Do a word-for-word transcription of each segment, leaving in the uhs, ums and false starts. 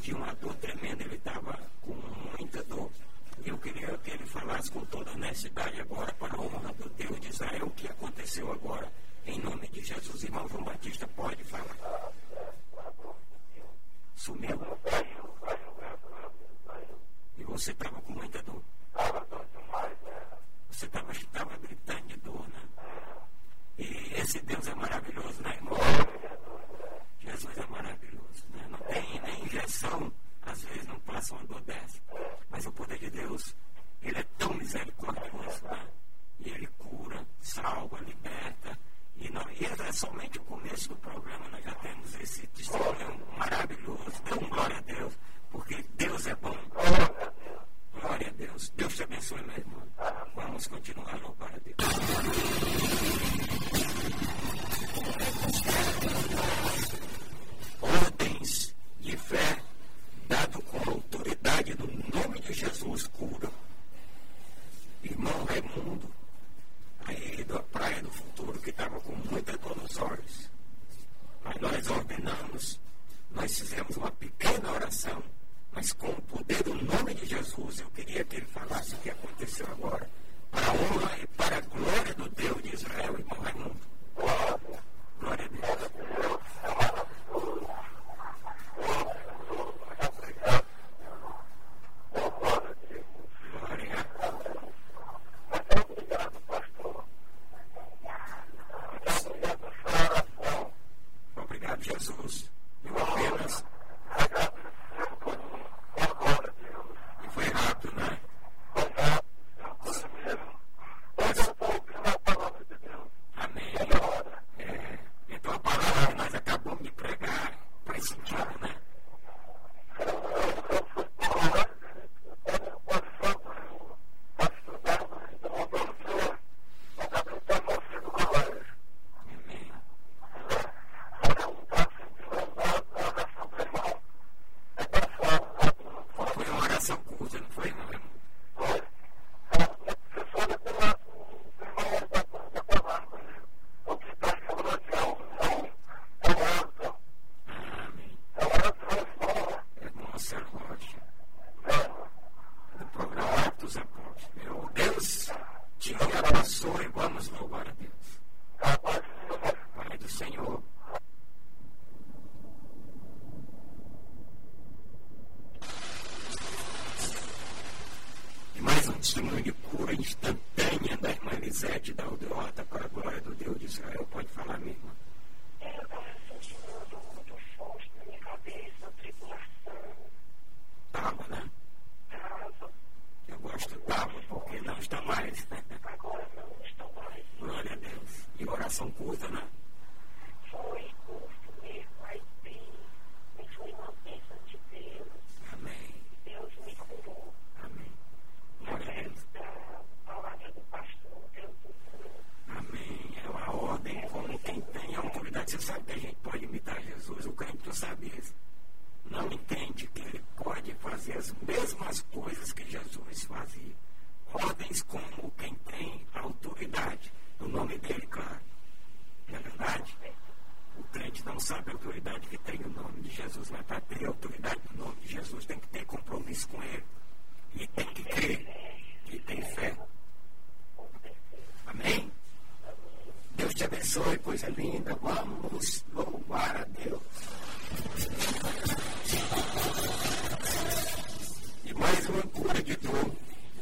sentia uma dor tremenda, ele estava com muita dor. Eu queria que ele falasse com toda honestidade agora, para a honra do Deus de Israel, o que aconteceu agora, em nome de Jesus. Irmão João Batista, pode falar. Sumiu. E você estava com muita dor. Você estava gritando de dor, né? E esse Deus é maravilhoso, né, irmão? Jesus é maravilhoso, né? Não tem nem injeção, às vezes não passa uma dor dessa. Mas o poder de Deus, ele é tão misericordioso, né? E ele cura, salva, liberta. E, não, e é somente o começo do programa, nós já temos esse testemunho maravilhoso. Dê um glória a Deus, porque Deus é bom. Glória a Deus. Deus te abençoe, meu irmão. Vamos continuar a louvar a Deus. Ordens de fé, dado com autoridade no nome de Jesus, cura. Irmão Raimundo, aí da Praia do Futuro, que estava com muita dor nos olhos. Mas nós ordenamos, nós fizemos uma pequena oração, mas com o poder do nome de Jesus, eu queria que ele falasse o que aconteceu agora, para a honra e para a glória do Deus de Israel, irmão Raimundo. Glória a Deus. Obrigado, Jesus. Eu apenas. E foi rápido, né? Amém. É, então a palavra que nós acabamos de pregar faz sentido, né? Testemunho de cura instantânea da irmã Elisete da Aldeota para a glória do Deus de Israel. Pode falar, minha irmã. Eu estava sentindo uma dor muito forte na minha cabeça, tribulação. Estava, né? Estava. Eu gosto estava, porque não está mais. Agora não está mais. Glória a Deus. E oração curta, né? Foi curto mesmo, mas bem. Mas foi uma bênção de Deus. Amém. Deus me curou. Amém. Glória a Deus. A palavra do pastor, Deus me curou. Amém. É uma ordem como quem tem autoridade. Você sabe que a gente pode imitar Jesus. O crente não sabe isso. Não entende que ele pode fazer as mesmas coisas que Jesus fazia. Ordens como quem tem autoridade. No nome dele, claro. Não é verdade? O crente não sabe a autoridade que tem no nome de Jesus. Mas para ter autoridade no nome de Jesus, tem que ter compromisso com ele. E tem que crer. E tem fé. Amém? Deus te abençoe, coisa linda. Vamos louvar a Deus. E mais uma cura de dor.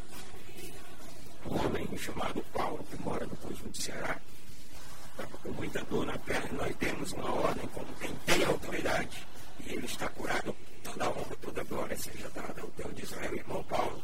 Um homem chamado Paulo, que mora no conjunto do Ceará, estava com muita dor na perna. Nós temos uma ordem como quem tem autoridade. E ele está curado. Toda a honra, toda a glória seja dada ao Deus de Israel, irmão Paulo.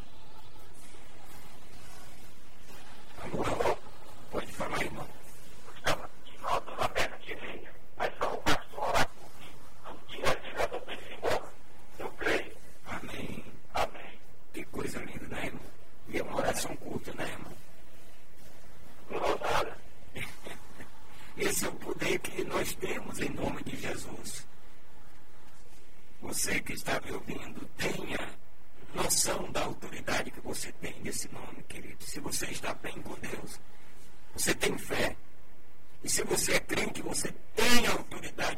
Alô, pode falar, irmão. Estava de volta na perna direita, mas só o pastor lá não tinha chegado para esse embora. Eu creio. Amém. Amém. Que coisa linda, né, irmão? E é uma oração curta, né, irmão? Voltada. Esse é o poder que nós temos em nome de Jesus. Você que está me ouvindo, tenha noção da autoridade que você tem nesse nome, querido. Se você está bem com Deus, você tem fé. E se você é crente, você tem autoridade